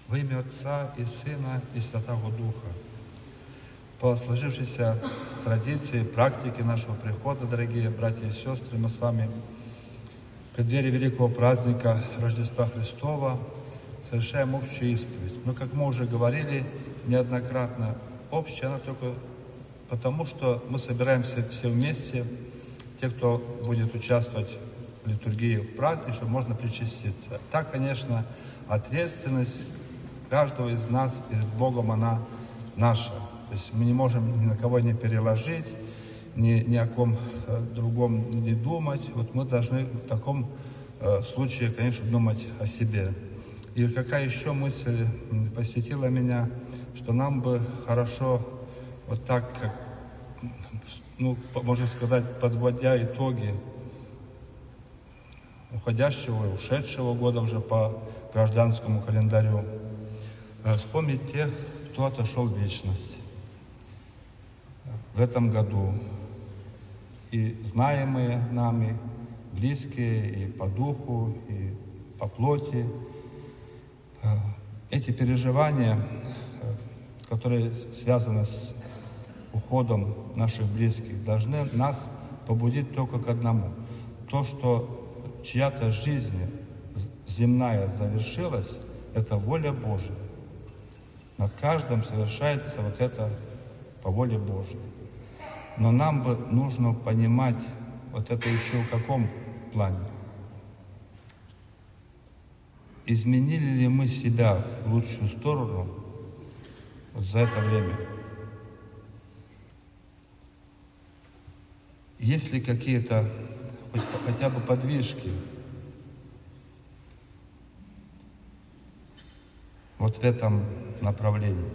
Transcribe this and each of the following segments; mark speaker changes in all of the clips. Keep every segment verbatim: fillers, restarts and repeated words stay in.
Speaker 1: Во имя Отца и Сына и Святого Духа. По сложившейся традиции, практике нашего прихода, дорогие братья и сестры, мы с вами в преддверии великого праздника Рождества Христова совершаем общую исповедь. Но, как мы уже говорили неоднократно, общая она только потому, что мы собираемся все вместе, те, кто будет участвовать в литургии, в празднике, чтобы можно причаститься. Так, конечно, ответственность каждого из нас перед Богом, она наша. То есть мы не можем ни на кого не переложить, ни, ни о ком э, другом не думать. Вот мы должны в таком э, случае, конечно, думать о себе. И какая еще мысль посетила меня, что нам бы хорошо вот так, как, ну, можно сказать, подводя итоги уходящего и ушедшего года уже по гражданскому календарю, вспомнить тех, кто отошел в вечность в этом году. И знаемые нами, близкие и по духу, и по плоти. Эти переживания, которые связаны с уходом наших близких, должны нас побудить только к одному. То, что чья-то жизнь земная завершилась, это воля Божия. Над каждым совершается вот это по воле Божьей. Но нам бы нужно понимать вот это еще в каком плане. Изменили ли мы себя в лучшую сторону вот за это время? Есть ли какие-то хоть, хотя бы подвижки вот в этом направлении?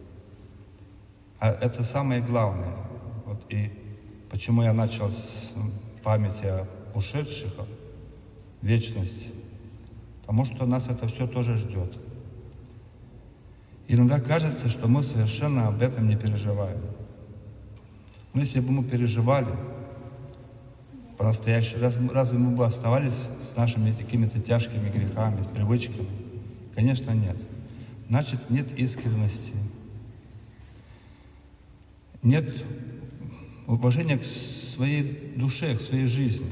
Speaker 1: А это самое главное. Вот и почему я начал с памяти о ушедших, о вечности. Потому что нас это все тоже ждет. Иногда кажется, что мы совершенно об этом не переживаем. Но если бы мы переживали по-настоящему, раз, разве мы бы оставались с нашими какими-то тяжкими грехами, с привычками? Конечно, нет. Значит, нет искренности. Нет уважения к своей душе, к своей жизни.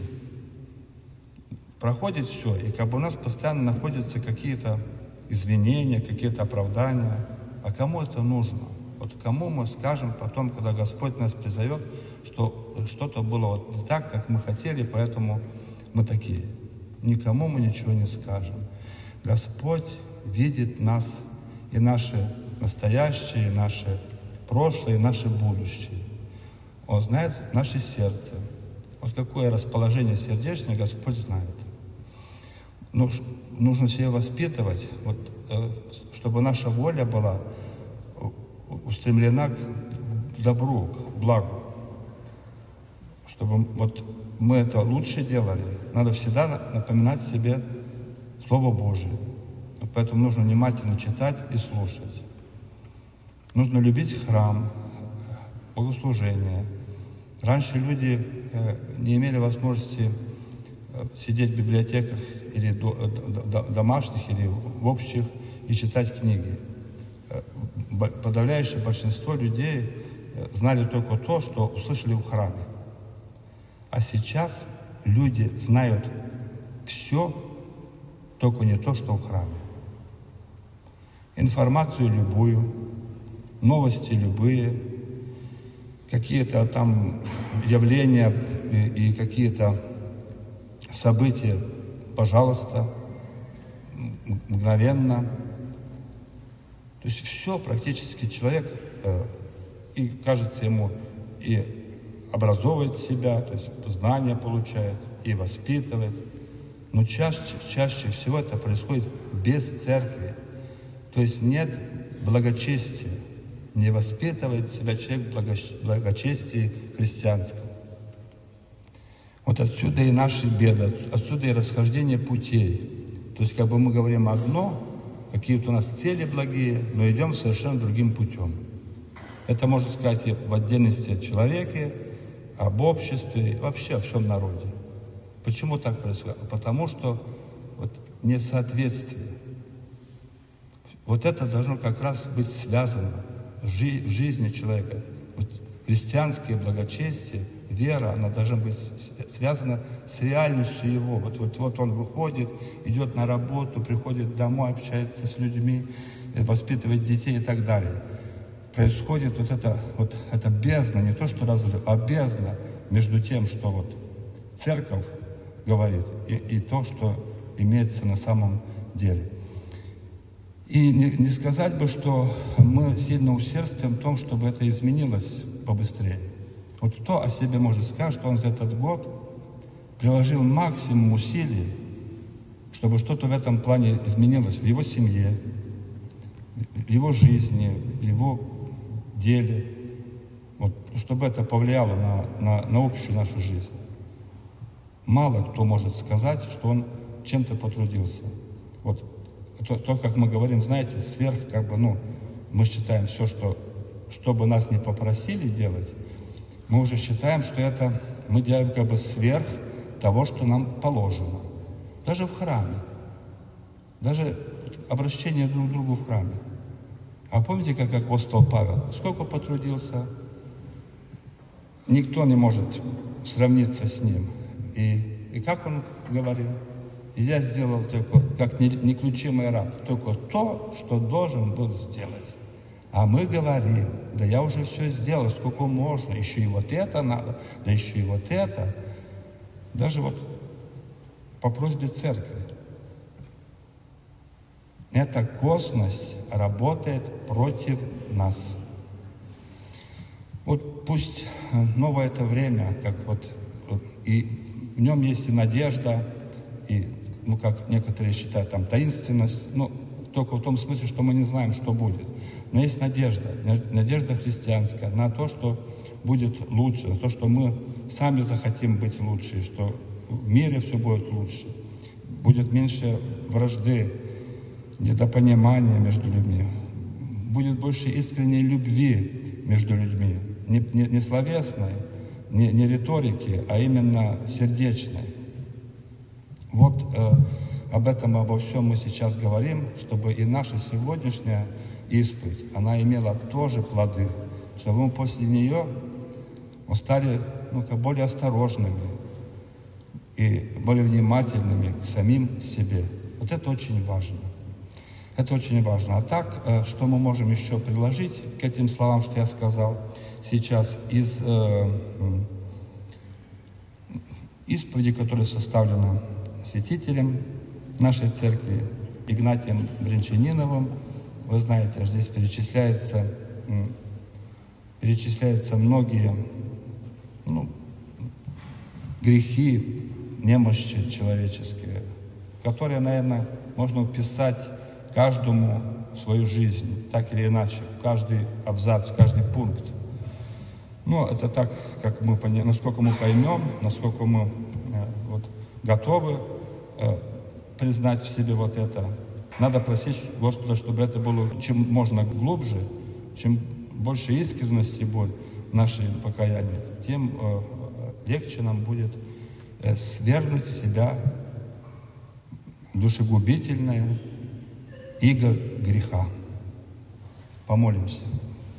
Speaker 1: Проходит все, и как бы у нас постоянно находятся какие-то извинения, какие-то оправдания. А кому это нужно? Вот кому мы скажем потом, когда Господь нас призовет, что что-то было вот не так, как мы хотели, поэтому мы такие. Никому мы ничего не скажем. Господь видит нас, и наши настоящие, и наши прошлое, и наше будущее. Он знает наше сердце. Вот какое расположение сердечное Господь знает. Но нужно себя воспитывать, вот, чтобы наша воля была устремлена к добру, к благу. Чтобы вот мы это лучше делали, надо всегда напоминать себе Слово Божие. Поэтому нужно внимательно читать и слушать. Нужно любить храм, богослужение. Раньше люди э, не имели возможности э, сидеть в библиотеках или до, до, домашних, или в общих и читать книги. Э, подавляющее большинство людей э, знали только то, что услышали в храме. А сейчас люди знают все, только не то, что в храме. Информацию любую, новости любые, какие-то там явления и, и какие-то события, пожалуйста, мгновенно. То есть все практически человек, э, и кажется ему, и образовывает себя, то есть знания получает, и воспитывает. Но чаще, чаще всего это происходит без церкви. То есть нет благочестия. Не воспитывает себя человек в благочестии христианском. Вот отсюда и наши беды, отсюда и расхождение путей. То есть как бы мы говорим одно, какие-то у нас цели благие, но идем совершенно другим путем. Это можно сказать и в отдельности о человеке, об обществе, вообще о всем народе. Почему так происходит? Потому что вот несоответствие. Вот это должно как раз быть связано в жизни человека. Вот христианское благочестие, вера, она должна быть связана с реальностью его. Вот, вот, вот он выходит, идет на работу, приходит домой, общается с людьми, воспитывает детей и так далее. Происходит вот это, вот это бездна, не то что разрыв, а бездна между тем, что вот церковь говорит, и, и то, что имеется на самом деле. И не, не сказать бы, что мы сильно усердствуем в том, чтобы это изменилось побыстрее. Вот кто о себе может сказать, что он за этот год приложил максимум усилий, чтобы что-то в этом плане изменилось в его семье, в его жизни, в его деле, вот, чтобы это повлияло на, на, на общую нашу жизнь. Мало кто может сказать, что он чем-то потрудился. Вот то, то, как мы говорим, знаете, сверх, как бы, ну, мы считаем все, что, что бы нас не попросили делать, мы уже считаем, что это мы делаем как бы сверх того, что нам положено. Даже в храме. Даже обращение друг к другу в храме. А помните, как апостол Павел? Сколько потрудился? Никто не может сравниться с ним. И, и как он говорил? Я сделал только, как неключимый раб, только то, что должен был сделать. А мы говорим, да я уже все сделал, сколько можно, еще и вот это надо, да еще и вот это. Даже вот по просьбе церкви. Эта косность работает против нас. Вот пусть новое это время, как вот, и в нем есть и надежда, и, ну, как некоторые считают, там, таинственность, ну, только в том смысле, что мы не знаем, что будет. Но есть надежда, надежда христианская на то, что будет лучше, на то, что мы сами захотим быть лучше, что в мире все будет лучше, будет меньше вражды, недопонимания между людьми, будет больше искренней любви между людьми, не, не, не словесной, не, не риторики, а именно сердечной. Вот э, об этом, обо всем мы сейчас говорим, чтобы и наша сегодняшняя исповедь, она имела тоже плоды, чтобы мы после нее стали, ну-ка, более осторожными и более внимательными к самим себе. Вот это очень важно. Это очень важно. А так, э, что мы можем еще предложить к этим словам, что я сказал сейчас из э, исповеди, которая составлена святителем нашей церкви Игнатием Брянчаниновым. Вы знаете, здесь перечисляется, перечисляются многие, ну, грехи, немощи человеческие, которые, наверное, можно уписать каждому в свою жизнь, так или иначе, в каждый абзац, в каждый пункт. Но это так, как мы, насколько мы поймем, насколько мы э, вот, готовы э, признать в себе вот это. Надо просить Господа, чтобы это было чем можно глубже, чем больше искренности будет в нашем покаянии, тем э, легче нам будет э, свергнуть с себя душегубительное иго греха. Помолимся.